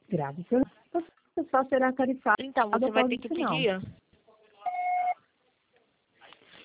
grave, você só será tarifado Então, você vai após ter o que final. pedir.